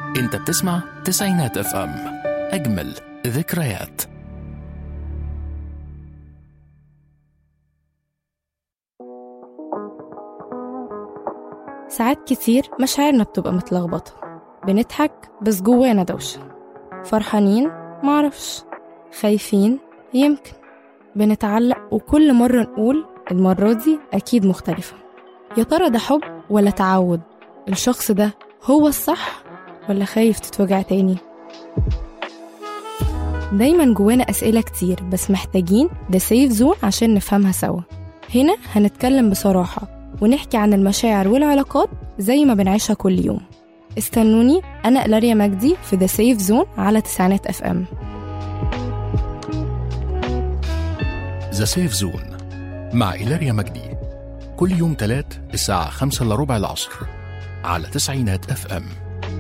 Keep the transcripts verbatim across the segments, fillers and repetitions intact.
انت بتسمع تسعينات اف ام، اجمل ذكريات. ساعات كتير مشاعرنا بتبقى متلخبطة، بنضحك بس جوانا دوشة، فرحانين معرفش، خايفين يمكن، بنتعلق وكل مرة نقول المرة دي أكيد مختلفة. يا ترى ده حب ولا تعود؟ الشخص ده هو الصح ولا خايف تتوجع تاني؟ دايما جوانا أسئلة كتير، بس محتاجين ده سيف زون عشان نفهمها سوا. هنا هنتكلم بصراحة ونحكي عن المشاعر والعلاقات زي ما بنعيشها كل يوم. استنوني، أنا إلاريا مجدي في The Safe Zone على تسعينات اف ام. The Safe Zone مع إلاريا مجدي، كل يوم تلات الساعة خمسة إلا ربع العصر على تسعينات اف ام.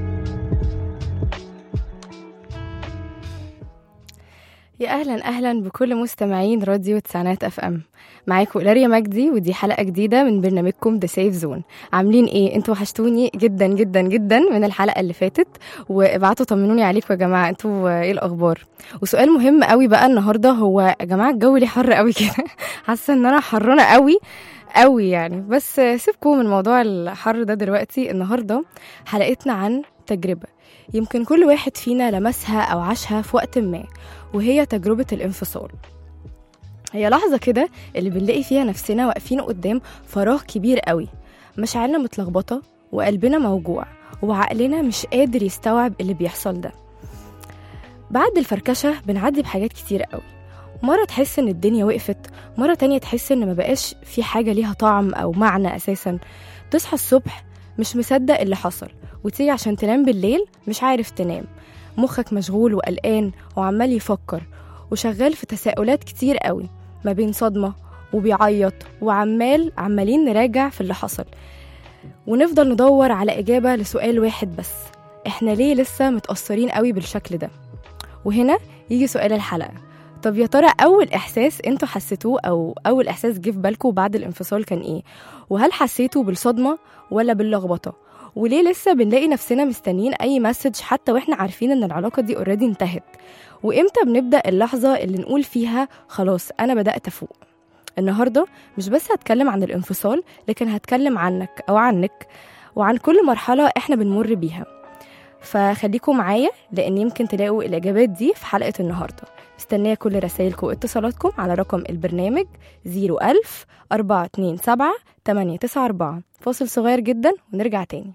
يا أهلا أهلا بكل مستمعين راديو تسعينات اف ام. معاكم إلاريا مجدي، ودي حلقة جديدة من برنامجكم The Safe Zone. عاملين ايه؟ انتوا وحشتوني جدا جدا جدا من الحلقة اللي فاتت، وابعتوا طمنوني عليكم يا جماعة، انتوا ايه الأخبار؟ وسؤال مهم قوي بقى النهاردة هو يا جماعة الجو ليه حر قوي كده؟ حاسة ان انا حرانة قوي قوي يعني، بس سيبكم من موضوع الحر ده دلوقتي. النهاردة حلقتنا عن تجربة يمكن كل واحد فينا لمسها أو عاشها في وقت ما، وهي تجربة الانفصال. هي لحظة كده اللي بنلاقي فيها نفسنا واقفين قدام فراغ كبير قوي، مشاعرنا متلخبطة وقلبنا موجوع وعقلنا مش قادر يستوعب اللي بيحصل ده. بعد الفركشة بنعدي بحاجات كتير قوي، مرة تحس ان الدنيا وقفت، مرة تانية تحس ان ما بقاش في حاجة ليها طعم او معنى اساسا. تصحى الصبح مش مصدق اللي حصل، وتيجي عشان تنام بالليل مش عارف تنام، مخك مشغول وقلقان وعمال يفكر وشغال في تساؤلات كتير قوي، ما بين صدمة وبيعيط وعمال عمالين نراجع في اللي حصل، ونفضل ندور على إجابة لسؤال واحد بس: إحنا ليه لسه متأثرين قوي بالشكل ده؟ وهنا يجي سؤال الحلقة: طب يا ترى أول إحساس أنتوا حسيتوه أو أول إحساس جه في بالكم بعد الانفصال كان إيه؟ وهل حسيتوا بالصدمة ولا باللخبطة؟ وليه لسه بنلاقي نفسنا مستنيين أي مسج حتى وإحنا عارفين إن العلاقة دي اوريدي انتهت؟ وإمتى بنبدأ اللحظة اللي نقول فيها خلاص أنا بدأت أفوق؟ النهاردة مش بس هتكلم عن الانفصال، لكن هتكلم عنك أو عنك وعن كل مرحلة إحنا بنمر بيها. فخليكم معايا لأن يمكن تلاقوا الإجابات دي في حلقة النهاردة. مستنية كل رسائلكم واتصالاتكم على رقم البرنامج زيرو ألف أربعة اتنين سبعة تمانية تسعة أربعة. فاصل صغير جدا ونرجع تاني.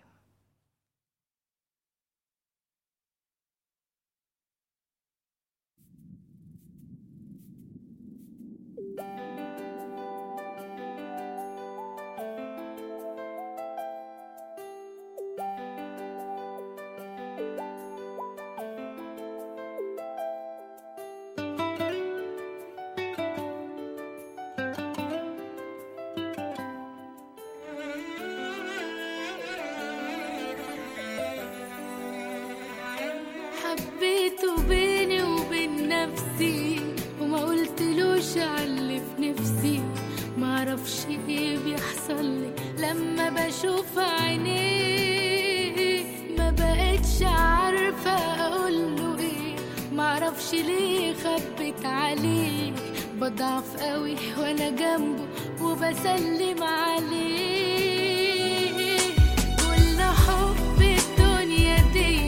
حبيته بيني وبين نفسي وما قلتلوش علي في نفسي، معرفش ايه بيحصل لي لما بشوف عينيه، ما بقتش عارفة اقوله ايه، معرفش ليه خبت عليه، بضعف قوي وانا جنبه وبسلم عليه. كل حب الدنيا دي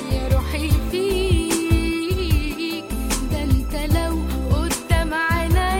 روحي فيك، ده انت لو قدام عيني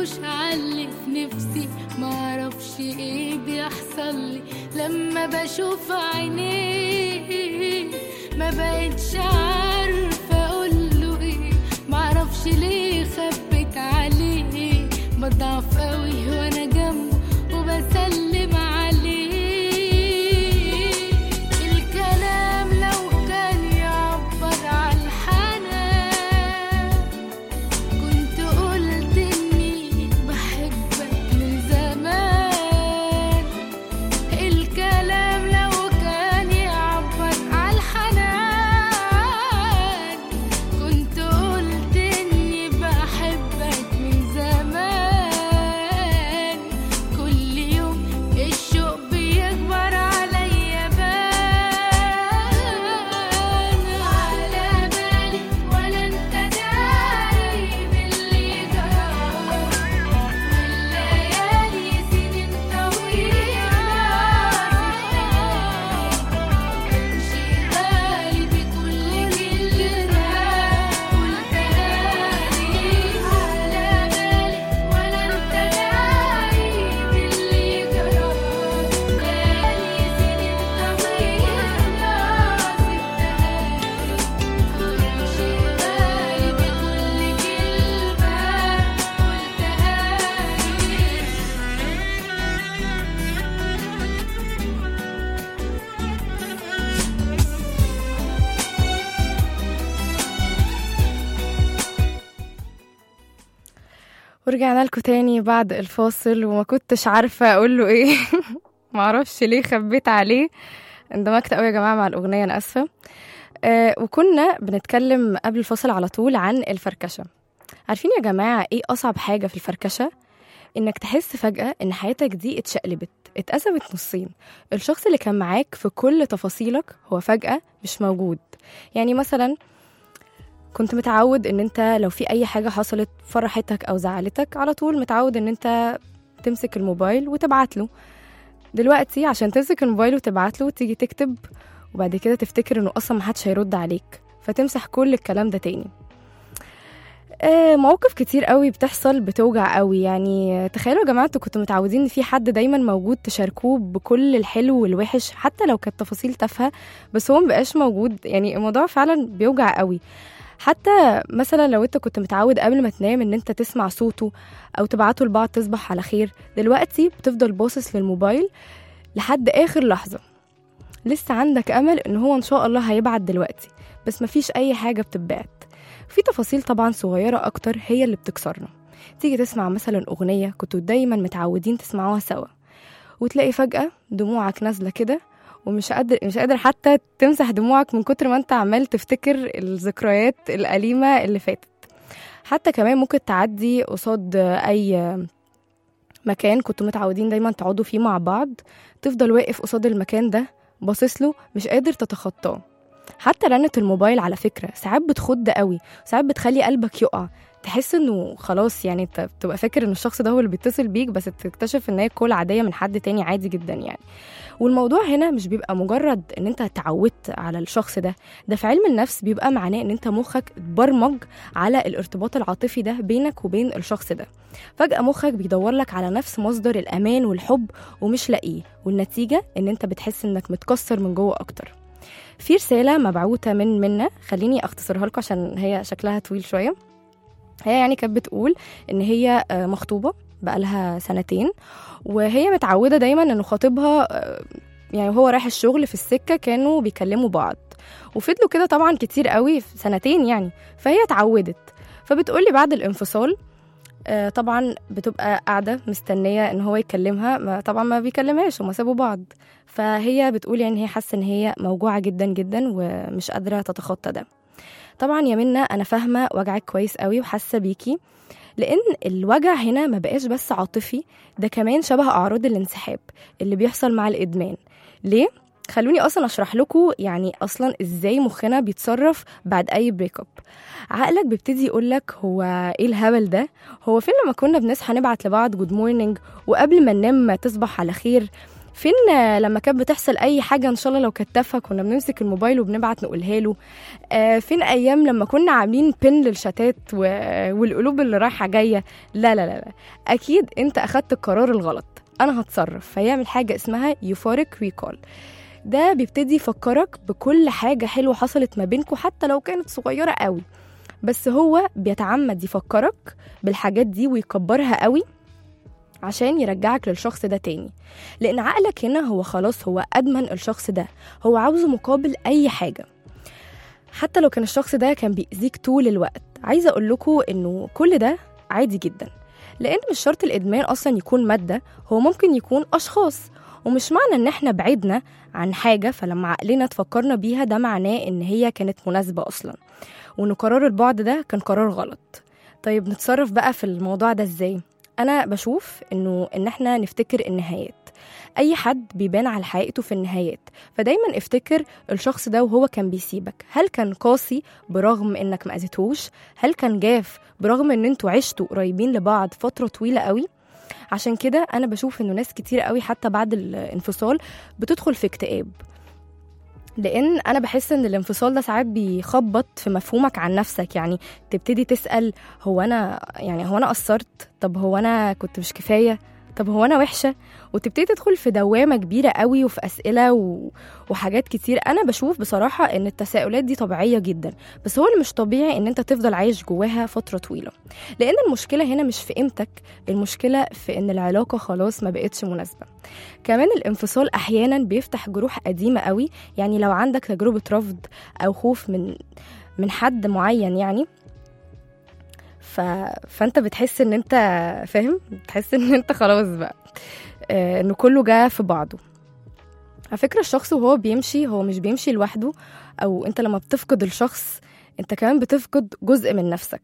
قلتلوش علي في نفسي، معرفش ايه بيحصل لي لما بشوف عينيه، ما بقتش عارفة اقوله ايه، معرفش ليه خبت عليه، بضعف قوي وانا جنبه وبسلم عليه. الكلام لو كان يعبر عن الحنان كنت قلت اني بحبك من زمان. الكلام لو كان يعبر عن الحنان كنت قلت اني بحبك من زمان. كل يوم الشوق بيكبر عليا بان، على بالي ولا انت داري باللي جرالي، والليالي سنين طويلة انشغالي بكل كلمة قلتها لي، على بالي ولا انت داري باللي جرالي، ليالي سنين طويلة انشغالي بكل كلمة ورجعنا لكم تاني بعد الفاصل وما كنتش عارفة أقول له إيه. معرفش ليه خبيت عليه. اندمجت قوي يا جماعة مع الأغنية، أنا أسفة. آه وكنا بنتكلم قبل الفاصل على طول عن الفركشة. عارفين يا جماعة إيه أصعب حاجة في الفركشة؟ إنك تحس فجأة إن حياتك دي اتشقلبت، اتقسمت نصين. الشخص اللي كان معاك في كل تفاصيلك هو فجأة مش موجود. يعني مثلا كنت متعود ان انت لو في اي حاجة حصلت فرحتك او زعلتك على طول متعود ان انت تمسك الموبايل وتبعت له. دلوقتي عشان تمسك الموبايل وتبعت له تيجي تكتب وبعد كده تفتكر انه اصلا محدش هيرد عليك فتمسح كل الكلام ده تاني. آه مواقف كتير قوي بتحصل بتوجع قوي. يعني تخيلوا يا جماعة انتوا كنتوا متعودين ان في حد دايما موجود تشاركوه بكل الحلو والوحش حتى لو كانت تفاصيل تافهة، بس هو مبقاش موجود. يعني الموضوع فعلا بيوجع قوي. حتى مثلا لو انت كنت متعود قبل ما تنام ان انت تسمع صوته او تبعته لبعض تصبح على خير، دلوقتي بتفضل باصص للموبايل لحد اخر لحظة. لسه عندك امل ان هو ان شاء الله هيبعت دلوقتي، بس مفيش اي حاجة بتتبعت. في تفاصيل طبعا صغيرة اكتر هي اللي بتكسرنا. تيجي تسمع مثلا اغنية كنتوا دايما متعودين تسمعوها سوا وتلاقي فجأة دموعك نازلة كده ومش قادر مش قادر حتى تمسح دموعك من كتر ما انت عمال تفتكر الذكريات الأليمة اللي فاتت. حتى كمان ممكن تعدي قصاد أي مكان كنتوا متعودين دايما تقعدوا فيه مع بعض، تفضل واقف قصاد المكان ده باصص له مش قادر تتخطاه. حتى رنة الموبايل على فكرة ساعات بتخض قوي، ساعات بتخلي قلبك يقع، تحس انه خلاص يعني انت بتبقى فاكر ان الشخص ده هو اللي بيتصل بيك بس تكتشف ان هي كول عادية من حد تاني عادي جدا يعني. والموضوع هنا مش بيبقى مجرد ان انت اتعودت على الشخص ده، ده في علم النفس بيبقى معناه ان انت مخك اتبرمج على الارتباط العاطفي ده بينك وبين الشخص ده. فجأة مخك بيدور لك على نفس مصدر الأمان والحب ومش لاقيه، والنتيجة ان انت بتحس انك متكسر من جوه اكتر. في رسالة مبعوثة من منا، خليني اختصرها لكم عشان هي شكلها طويل شوية. هي يعني كانت بتقول ان هي مخطوبة بقالها سنتين، وهي متعودة دايما انه خطيبها يعني هو رايح الشغل في السكة كانوا بيكلموا بعض، وفضلوا كده طبعا كتير قوي في سنتين يعني. فهي اتعودت. فبتقولي بعد الانفصال طبعا بتبقى قاعدة مستنية ان هو يكلمها، ما طبعا ما بيكلمهاش وما سابوا بعض. فهي بتقول يعني هي حاسة ان هي موجوعة جدا جدا ومش قادرة تتخطى ده. طبعا يا منى انا فاهمة وجعك كويس قوي وحاسة بيكي، لان الوجع هنا ما بقاش بس عاطفي، ده كمان شبه اعراض الانسحاب اللي بيحصل مع الادمان. ليه؟ خلوني اصلا اشرح لكم يعني اصلا ازاي مخنا بيتصرف بعد اي بريك اب. عقلك بيبتدي يقولك هو ايه الهبل ده، هو فين لما كنا بنصحى نبعت لبعض جود مورنينج وقبل ما ننام تصبح على خير. فين آه، لما كانت بتحصل اي حاجه ان شاء الله لو كانت تافهه كنا بنمسك الموبايل وبنبعت نقولها له. آه، فين ايام لما كنا عاملين بين للشتات و- والقلوب اللي رايحه جايه. لا لا لا لا، اكيد انت اخدت القرار الغلط. انا هتصرف. فيعمل حاجه اسمها يوفوريك ريكول. ده بيبتدي يفكرك بكل حاجه حلوه حصلت ما بينكم حتى لو كانت صغيره قوي، بس هو بيتعمد يفكرك بالحاجات دي ويكبرها قوي عشان يرجعك للشخص ده تاني. لأن عقلك هنا هو خلاص هو أدمن الشخص ده، هو عاوزه مقابل أي حاجة حتى لو كان الشخص ده كان بيأذيك طول الوقت. عايزة أقول لكم إنه كل ده عادي جدا، لأن مش شرط الإدمان أصلا يكون مادة، هو ممكن يكون أشخاص. ومش معنى إن إحنا بعدنا عن حاجة فلما عقلنا تفكرنا بيها ده معناه إن هي كانت مناسبة أصلا، وإن قرار البعد ده كان قرار غلط. طيب نتصرف بقى في الموضوع ده إزاي؟ أنا بشوف إنه إن إحنا نفتكر النهايات. أي حد بيبان على حقيقته في النهايات، فدايما افتكر الشخص ده وهو كان بيسيبك. هل كان قاسي برغم إنك ما أذيتهوش؟ هل كان جاف برغم إن انتوا عشتوا قريبين لبعض فترة طويلة قوي؟ عشان كده أنا بشوف إنه ناس كتير قوي حتى بعد الانفصال بتدخل في اكتئاب، لأن أنا بحس إن الانفصال ده ساعات بيخبط في مفهومك عن نفسك. يعني تبتدي تسأل هو أنا يعني هو أنا قصرت؟ طب هو أنا كنت مش كفاية؟ طب هو أنا وحشة؟ وتبتدي تدخل في دوامة كبيرة قوي وفي أسئلة و... وحاجات كتير. أنا بشوف بصراحة إن التساؤلات دي طبيعية جدا، بس هو اللي مش طبيعي إن أنت تفضل عايش جواها فترة طويلة، لأن المشكلة هنا مش في قيمتك، المشكلة في إن العلاقة خلاص ما بقتش مناسبة. كمان الانفصال أحيانا بيفتح جروح قديمة قوي. يعني لو عندك تجربة رفض أو خوف من من حد معين يعني ف... فأنت بتحس إن أنت فاهم، بتحس إن أنت خلاص بقى آه، إنه كله جا في بعضه. على فكرة الشخص وهو بيمشي هو مش بيمشي لوحده، أو أنت لما بتفقد الشخص أنت كمان بتفقد جزء من نفسك.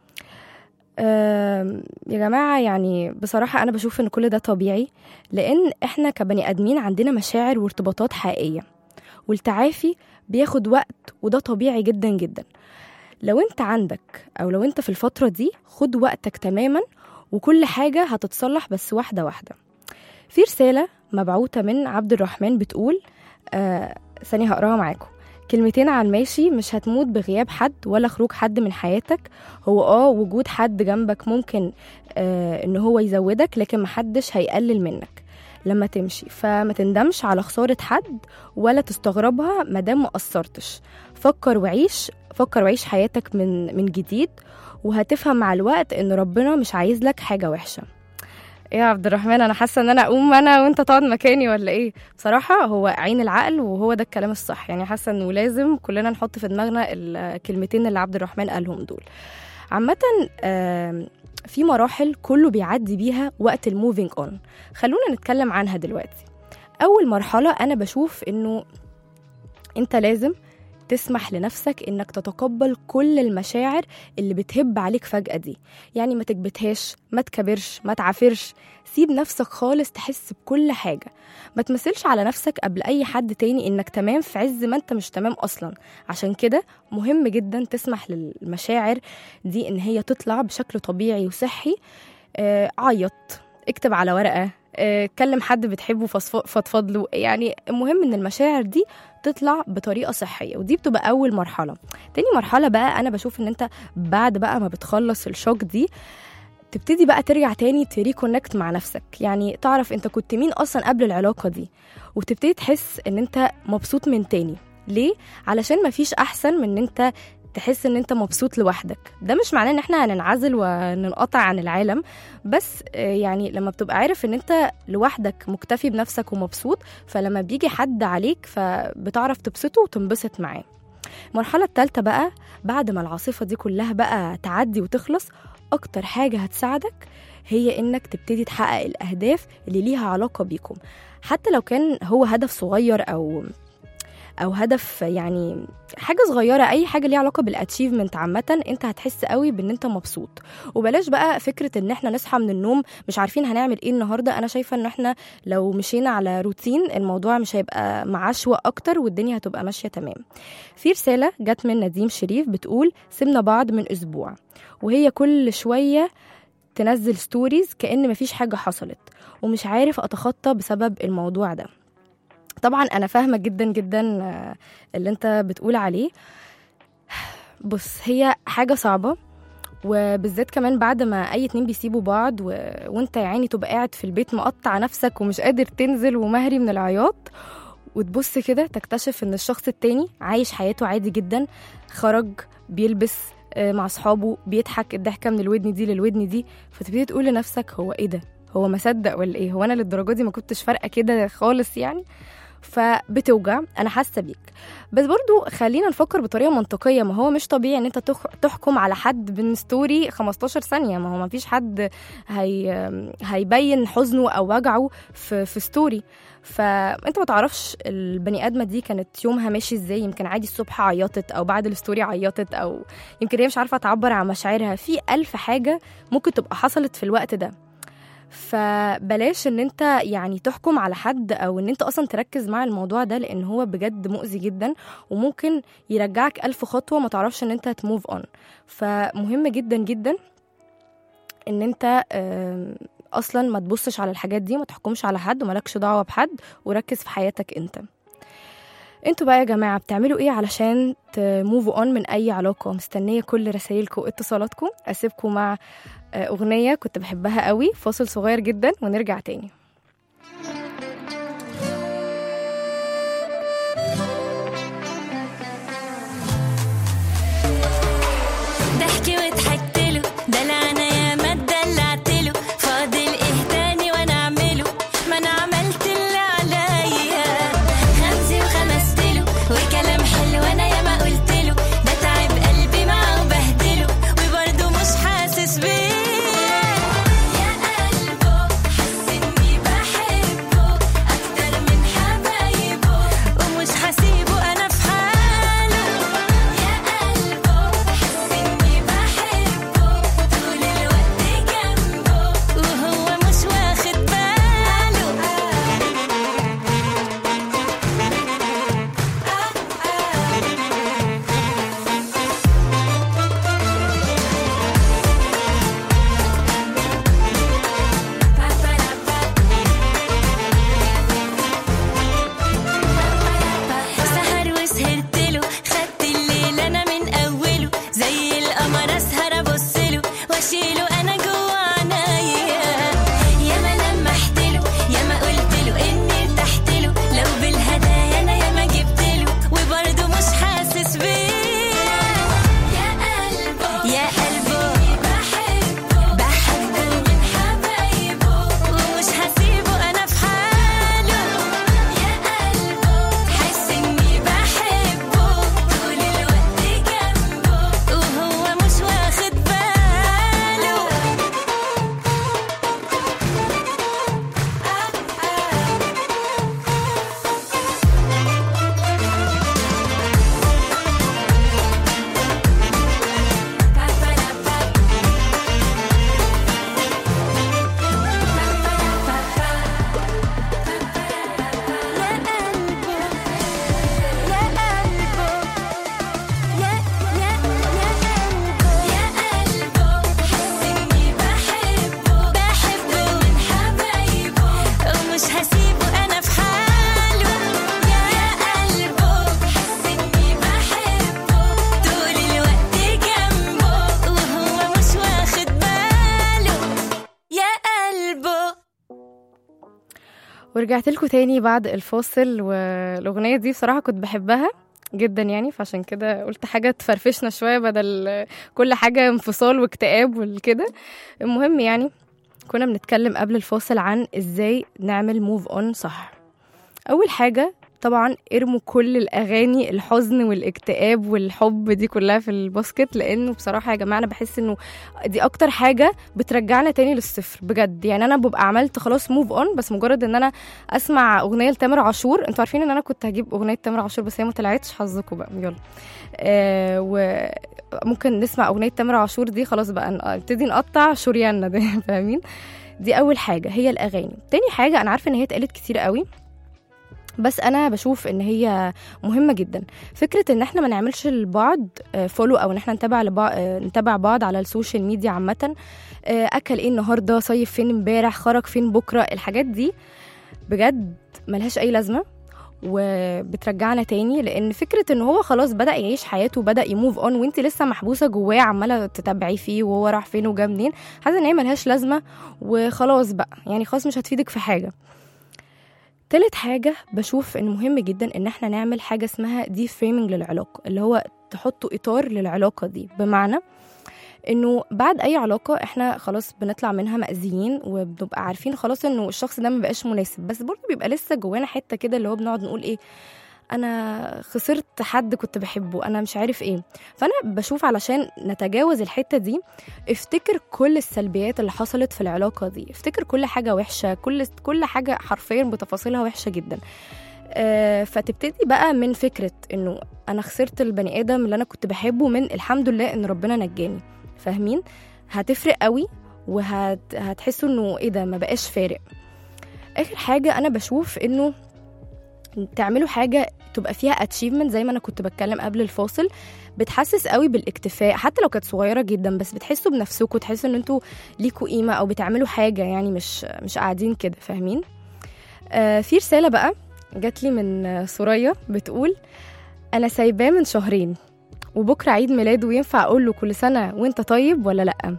آم، يا جماعة يعني بصراحة أنا بشوف إن كل ده طبيعي، لأن إحنا كبني آدمين عندنا مشاعر وارتباطات حقيقية، والتعافي بياخد وقت، وده طبيعي جدا جدا. لو أنت عندك أو لو أنت في الفترة دي خد وقتك تماما، وكل حاجة هتتصلح بس واحدة واحدة. في رسالة مبعوثة من عبد الرحمن بتقول آه ثانية هقراها معاكم. كلمتين عن ماشي، مش هتموت بغياب حد ولا خروج حد من حياتك. هو اه وجود حد جنبك ممكن آه ان هو يزودك، لكن محدش هيقلل منك لما تمشي. فما تندمش على خسارة حد ولا تستغربها مادام ما قصرتش. فكر وعيش فكر وعيش حياتك من من جديد، وهتفهم مع الوقت ان ربنا مش عايز لك حاجة وحشة. ايه يا عبد الرحمن، انا حاسه ان انا اقوم انا وانت تقعد مكاني ولا ايه؟ بصراحه هو عين العقل وهو ده الكلام الصح. يعني حاسه انه لازم كلنا نحط في دماغنا الكلمتين اللي عبد الرحمن قالهم دول. عامه في مراحل كله بيعدي بيها وقت الموفينج اون، خلونا نتكلم عنها دلوقتي. اول مرحله انا بشوف انه انت لازم تسمح لنفسك انك تتقبل كل المشاعر اللي بتهب عليك فجأة دي. يعني ما تكبتهاش، ما تكبرش، ما تعافرش، سيب نفسك خالص تحس بكل حاجة. ما تمثلش على نفسك قبل اي حد تاني انك تمام في عز ما انت مش تمام اصلا. عشان كده مهم جدا تسمح للمشاعر دي ان هي تطلع بشكل طبيعي وصحي. آه عيط، اكتب على ورقة، آه كلم حد بتحبه فضفض له. يعني المهم ان المشاعر دي تطلع بطريقة صحية، ودي بتبقى أول مرحلة. تاني مرحلة بقى أنا بشوف إن أنت بعد بقى ما بتخلص الشوك دي تبتدي بقى ترجع تاني تريكونكت مع نفسك. يعني تعرف أنت كنت مين أصلا قبل العلاقة دي، وتبتدي تحس إن أنت مبسوط من تاني. ليه؟ علشان مفيش أحسن من إن أنت تحس ان انت مبسوط لوحدك. ده مش معناه ان احنا هننعزل وننقطع عن العالم، بس يعني لما بتبقى عارف ان انت لوحدك مكتفي بنفسك ومبسوط، فلما بيجي حد عليك فبتعرف تبسطه وتنبسط معاه. المرحلة الثالثة بقى بعد ما العاصفة دي كلها بقى تعدي وتخلص، اكتر حاجة هتساعدك هي انك تبتدي تحقق الاهداف اللي ليها علاقة بيكم، حتى لو كان هو هدف صغير او او هدف يعني حاجه صغيره. اي حاجه ليها علاقه بالاتشيفمنت عامه انت هتحس قوي بان انت مبسوط. وبلاش بقى فكره ان احنا نصحى من النوم مش عارفين هنعمل ايه النهارده. انا شايفه ان احنا لو مشينا على روتين الموضوع مش هيبقى معشوة اكتر والدنيا هتبقى ماشيه تمام. في رساله جت من نديم شريف بتقول سيبنا بعض من اسبوع، وهي كل شويه تنزل ستوريز كأن مفيش حاجة حصلت، ومش عارف أتخطى بسبب الموضوع ده. طبعا أنا فاهمة جدا جدا اللي أنت بتقول عليه. بص، هي حاجة صعبة، وبالذات كمان بعد ما أي اتنين بيسيبوا بعض و... وانت يعني تبقى قاعد في البيت مقطع نفسك ومش قادر تنزل ومهري من العياط، وتبص كده تكتشف ان الشخص التاني عايش حياته عادي جدا، خرج بيلبس مع صحابه، بيضحك الضحكة من الودن دي للودن دي، فتبتدي تقول لنفسك هو ايه ده، هو ما صدق ولا ايه، هو انا للدرجة دي ما كنتش فارقة كده خالص يعني. فبتوجع، انا حاسه بيك، بس برضو خلينا نفكر بطريقه منطقيه. ما هو مش طبيعي ان انت تحكم على حد من ستوري خمستاشر ثانيه، ما هو ما فيش حد هي هيبين حزنه او وجعه في في ستوري. فانت ما تعرفش البني ادمه دي كانت يومها ماشي ازاي، يمكن عادي الصبح عيطت او بعد الستوري عيطت، او يمكن هي مش عارفه تعبر عن مشاعرها، في الف حاجه ممكن تبقى حصلت في الوقت ده. فبلاش ان انت يعني تحكم على حد او ان انت اصلا تركز مع الموضوع ده، لان هو بجد مؤذي جدا وممكن يرجعك الف خطوة ما تعرفش ان انت تموف اون. فمهم جدا جدا ان انت اصلا ما تبصش على الحاجات دي، ما تحكمش على حد ومالكش دعوة بحد، وركز في حياتك انت. انتوا بقى يا جماعة بتعملوا ايه علشان تموف اون من اي علاقة؟ مستنية كل رسائلكم واتصالاتكم. اسيبكم مع اغنية كنت بحبها قوي، فاصل صغير جدا ونرجع تاني. ضحكي وضحكت له، دلعنا يا ما اتدلعت له، فاضل ايه تاني وانا اعمله؟ ما انا عملت اللي عليا، خمسي وخمست له، وكلام حلو انا يا ما قلت له، بتعب قلبي معاه وبهدله، وبرضه مش حاسس بيه. يا قلبه حس اني بحبه اكتر من حبايبه، ومش هسيبه انا في حاله. يا قلبه حس اني بحبه طول الوقت جنبه، وهو مش واخد باله. سهر وسهرت له، خدت الليل انا من اوله، زي القمر اسهر ابص له واشيله انا جوا عنايا. يا ما لمحت له، يا ما قلت له اني ارتحت له، لو بالهدايا انا يا ما جبت له، وبرضه مش حاسس بيه. يا قلبه يا قلبه بحبه بحبه من حبايبه، ومش هسيبه انا في حاله. يا قلبه حس اني بحبه طول الوقت جنبه، وهو مش واخد باله. ورجعت لكم تاني بعد الفاصل، والأغنية دي بصراحة كنت بحبها جدا يعني، فعشان كده قلت حاجة تفرفشنا شوية بدل كل حاجة انفصال واكتئاب والكده. المهم يعني كنا بنتكلم قبل الفاصل عن ازاي نعمل موف اون صح. أول حاجة طبعا ارموا كل الأغاني الحزن والاكتئاب والحب دي كلها في الباسكت، لأنه بصراحة يا جماعة أنا بحس إنه دي أكتر حاجة بترجعنا تاني للصفر بجد. يعني أنا ببقى عملت خلاص موف أون، بس مجرد إن أنا أسمع أغنية لتامر عاشور. أنتوا عارفين إن أنا كنت هجيب أغنية تامر عاشور بس هي ما طلعتش، حظكم بقى. يلا آه وممكن نسمع أغنية تامر عاشور دي، خلاص بقى نبتدي نقطع شرياننا ده فاهمين؟ دي أول حاجة هي الأغاني. تاني حاجة أنا عارفة إن هي اتقالت كتير قوي، بس انا بشوف ان هي مهمه جدا. فكره ان احنا ما نعملش لبعض فولو او ان احنا نتابع لبعض نتابع بعض على السوشيال ميديا عامه، اكل ايه النهارده، صيف فين امبارح، خرج فين بكره، الحاجات دي بجد ملهاش اي لازمه وبترجعنا تاني. لان فكره ان هو خلاص بدا يعيش حياته، بدا يموف اون، وانت لسه محبوسه جواه عماله تتابعي فيه وهو راح فين وجا منين، حاسه ان هي ملهاش لازمه وخلاص بقى، يعني خلاص مش هتفيدك في حاجه. تالت حاجة بشوف إن مهم جدا إن احنا نعمل حاجة اسمها دي فريمينج للعلاقة، اللي هو تحطوا إطار للعلاقة دي. بمعنى إنه بعد أي علاقة احنا خلاص بنطلع منها مأذيين وبنبقى عارفين خلاص إنه الشخص ده مبقاش مناسب، بس برضه بيبقى لسه جوانا حتة كده اللي هو بنقعد نقول إيه، أنا خسرت حد كنت بحبه، أنا مش عارف إيه. فأنا بشوف علشان نتجاوز الحتة دي افتكر كل السلبيات اللي حصلت في العلاقة دي، افتكر كل حاجة وحشة، كل كل حاجة حرفيا بتفاصيلها وحشة جدا. آه فتبتدي بقى من فكرة إنه أنا خسرت البني آدم اللي أنا كنت بحبه، من الحمد لله إن ربنا نجاني. فاهمين؟ هتفرق قوي وهتحسوا إنه إيه ده ما بقاش فارق. آخر حاجة أنا بشوف إنه تعملوا حاجة تبقى فيها achievement، زي ما أنا كنت بتكلم قبل الفاصل، بتحسس قوي بالاكتفاء حتى لو كانت صغيرة جدا، بس بتحسوا بنفسكم، تحسوا ان انتوا ليكوا قيمة او بتعملوا حاجة، يعني مش مش قاعدين كده. فاهمين؟ آه في رسالة بقى جات لي من سوريا بتقول انا سايباه من شهرين وبكرة عيد ميلاده، وينفع اقول له كل سنة وانت طيب ولا لأ؟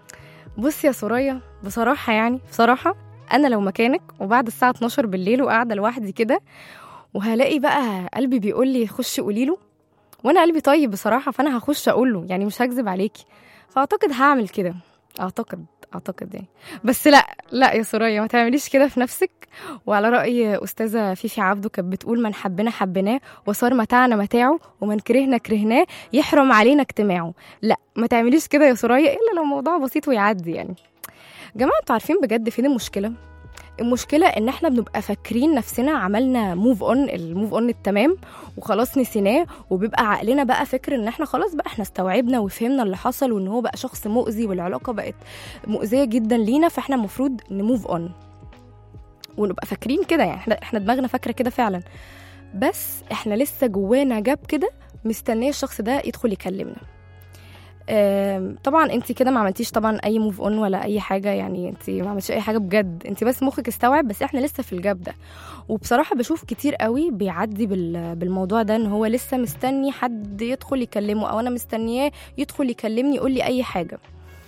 بص يا سوريا، بصراحة يعني بصراحة انا لو مكانك وبعد الساعة اتناشر بالليل وقاعدة لوحدي كده وهلاقي بقى قلبي بيقول لي خش قولي له، وانا قلبي طيب بصراحه، فانا هخش اقول له، يعني مش هكذب عليكي. فاعتقد هعمل كده، اعتقد اعتقد يعني. بس لا لا يا سوريا، ما تعمليش كده في نفسك. وعلى راي استاذه فيفي عبده كانت بتقول من حبنا حبناه وصار متاعنا متاعه ومن كرهنا كرهناه يحرم علينا اجتماعه. لا ما تعمليش كده يا سوريا، الا لو موضوع بسيط ويعدي. يعني جماعه انتوا عارفين بجد فين المشكله؟ المشكلة ان احنا بنبقى فاكرين نفسنا عملنا موف اون، الموف اون التمام وخلاص نسيناه، وبيبقى عقلنا بقى فكر ان احنا خلاص بقى احنا استوعبنا وفهمنا اللي حصل، وان هو بقى شخص مؤذي والعلاقة بقت مؤذية جدا لينا، فاحنا المفروض نموف اون ونبقى فاكرين كده. يعني احنا احنا دماغنا فاكرة كده فعلا، بس احنا لسه جوانا جاب كده مستنيه الشخص ده يدخل يكلمنا. طبعا انت كده ما عملتيش طبعا اي موف اون ولا اي حاجه، يعني انت ما عملتيش اي حاجه بجد، انت بس مخك استوعب، بس احنا لسه في الجاب ده. وبصراحه بشوف كتير قوي بيعدي بالموضوع ده، ان هو لسه مستني حد يدخل يكلمه، او انا مستنياه يدخل يكلمني يقول لي اي حاجه.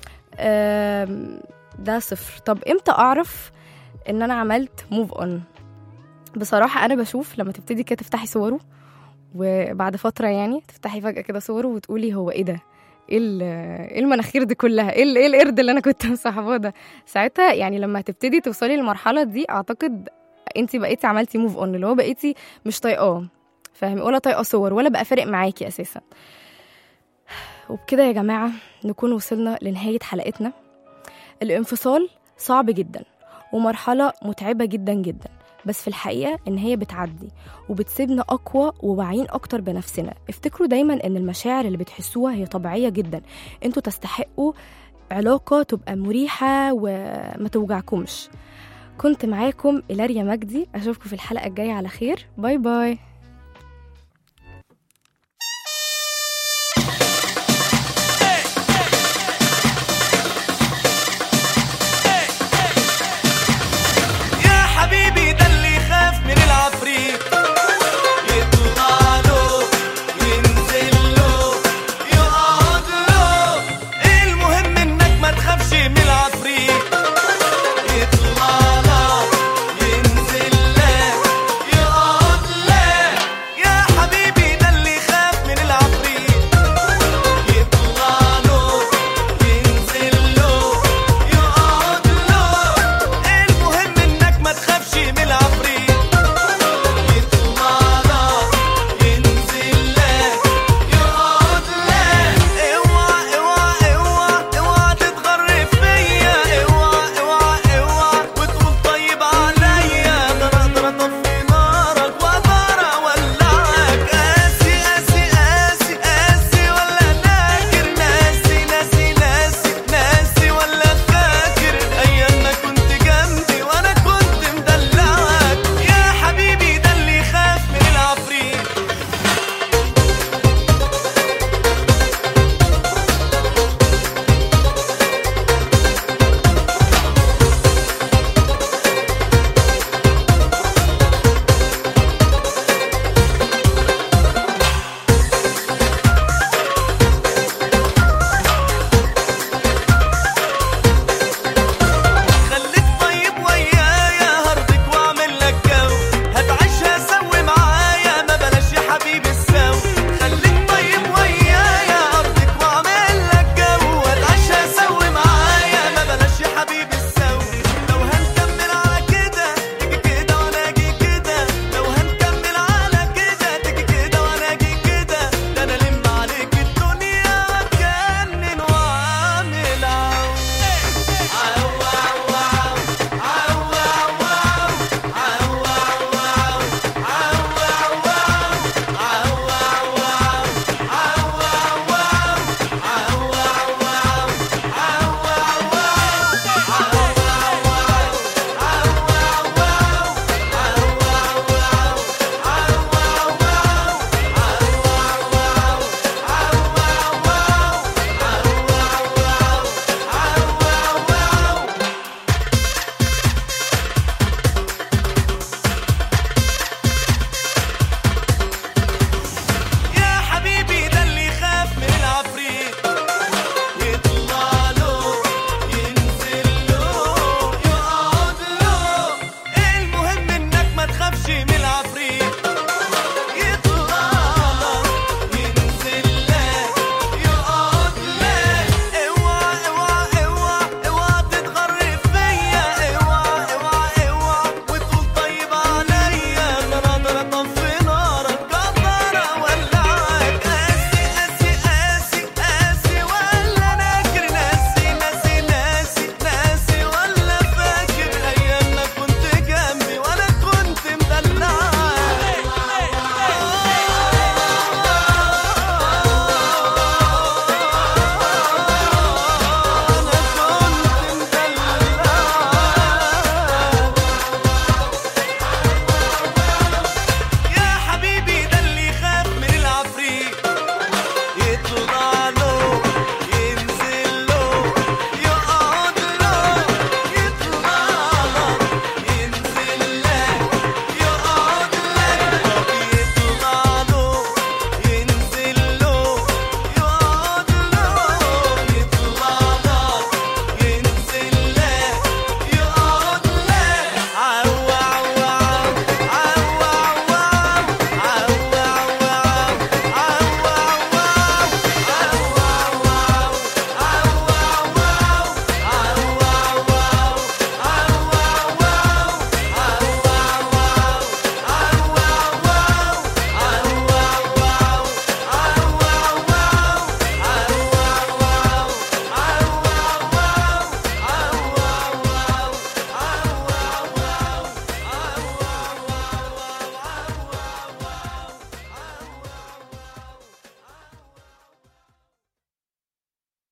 ده صفر. طب امتى اعرف ان انا عملت موف اون؟ بصراحه انا بشوف لما تبتدي كده تفتحي صوره، وبعد فتره يعني تفتحي فجاه كده صوره وتقولي هو ايه ده، ايه المناخير دي كلها، ايه ايه القرد اللي انا كنت مصاحباه ده. ساعتها يعني لما هتبتدي توصلي للمرحله دي اعتقد انت بقيتي عملتي موف اون، اللي هو بقيتي مش طايقاه، فاهمه، ولا طايقه صور، ولا بقى فارق معاكي اساسا. وبكده يا جماعه نكون وصلنا لنهايه حلقتنا. الانفصال صعب جدا ومرحله متعبه جدا جدا، بس في الحقيقة إن هي بتعدي وبتسيبنا أقوى وواعيين أكتر بنفسنا. افتكروا دايما إن المشاعر اللي بتحسوها هي طبيعية جدا، انتوا تستحقوا علاقة تبقى مريحة وما توجعكمش. كنت معاكم إلاريا مجدي، أشوفكم في الحلقة الجاية على خير، باي باي.